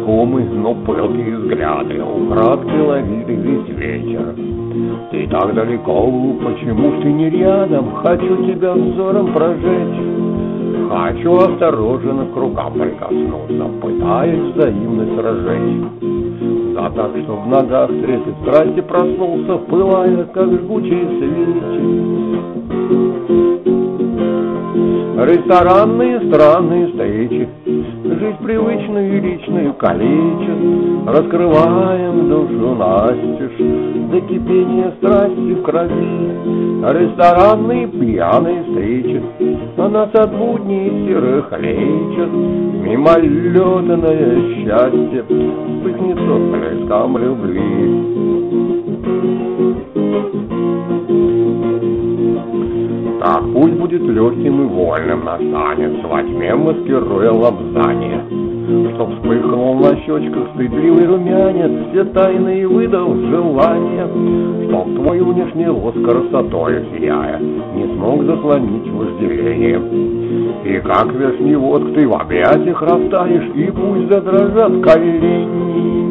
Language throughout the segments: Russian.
незнакомый, но пылкие взгляды украдкой ловили весь вечер. Ты так далеко, почему ж ты не рядом? Хочу тебя взором прожечь. Хочу осторожно к рукам прикоснуться, пытаясь взаимность разжечь. Да так, что в ногах трепет страсти проснулся, пылая, как жгучие свечи. Ресторанные странные встречи, жизнь привычную и личную калечат. Раскрываем душу настежь до кипения страсти в крови. Ресторанные пьяные встречи нас от будней серых лечат. Мимолетное счастье вспыхнет отблеском любви. Так пусть будет легким и вольным настанет, во тьме маскируя лобзание. Чтоб вспыхнул на щечках стыдливый румянец, все тайные выдал желания. Чтоб твой внешний лоск красотой сияя не смог заслонить вожделение. И как вешний воск ты в объятиях растаешь, и пусть задрожат колени.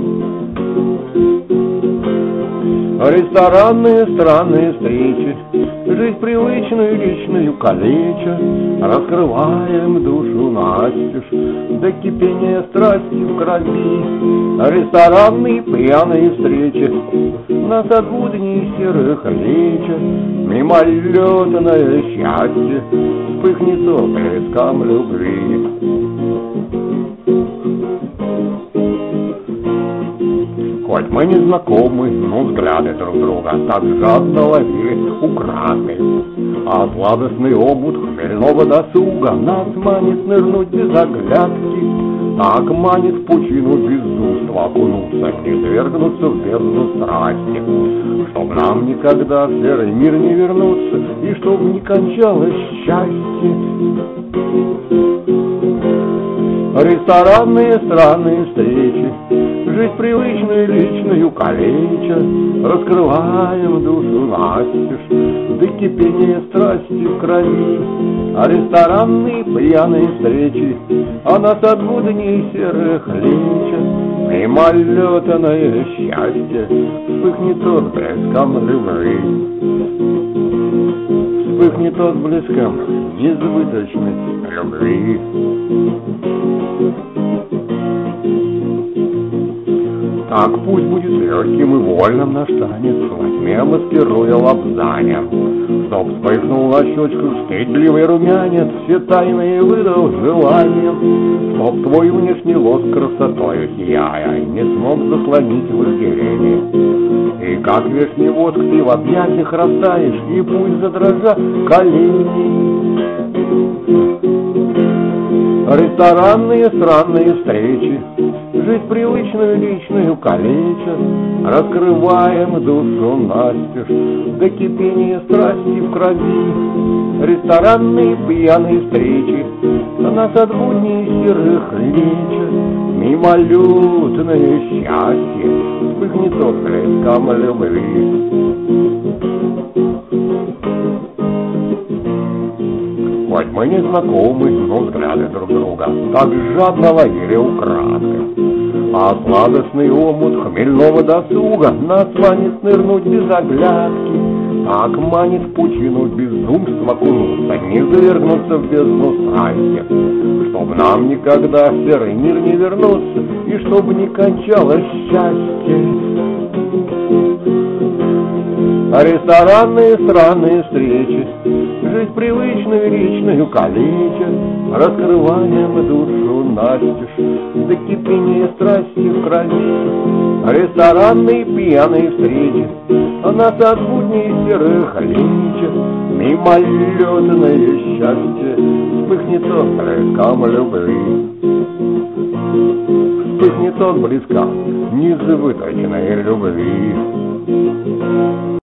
Ресторанные странные встречи, жизнь привычную личную калеча. Раскрываем душу настежь до кипения страсти в крови. Ресторанные пьяные встречи нас от будней серых лечат. Мимолетное счастье вспыхнет отблеском любви. Хоть мы не знакомы, но взгляды друг друга так жадно ловили украдкой. А сладостный омут хмельного досуга нас манит нырнуть без оглядки. Так манит в пучину безумства окунуться, не свергнуться в бездну страсти. Чтоб нам никогда в серый мир не вернуться, и чтоб не кончалось счастье. Ресторанные странные встречи, жизнь привычную личную калеча. Раскрываем душу настежь до кипения страсти в крови. А ресторанные пьяные встречи нас от будней серых лечат. Мимолетное счастье вспыхнет отблеском любви. Вспыхнет отблеском несбыточной любви. Так пусть будет легким и вольным наш танец, во тьме маскируя лобзанием. Чтоб вспыхнул на щечках стыдливый румянец, все тайные выдал желанием. Чтоб твой внешний лоск красотою сияя не смог заслонить вожделение. И как вешний воск ты в объятиях растаешь, и пусть задрожат колени. Ресторанные странные встречи, жизнь привычную личную калечат. Раскрываем душу настежь до кипения страсти в крови. Ресторанные пьяные встречи нас от будней серых лечат. Мимолетное счастье вспыхнет отблеском любви. Хоть мы не знакомы, но взгляды друг друга так жадно ловили украдкой. А сладостный омут хмельного досуга нас манит нырнуть без оглядки. Так манит в пучину безумства окунуться, не завергнуться в бездну страсти. Чтоб нам никогда в серый мир не вернуться, и чтобы не кончалось счастье. Ресторанные странные встречи, жизнь привычную личную калечат. Раскрываем душу настежь до кипения страсти в крови. Ресторанные пьяные встречи нас от будней серых лечат. Мимолетное счастье вспыхнет отблеском любви. Вспыхнет отблеском несбыточной любви.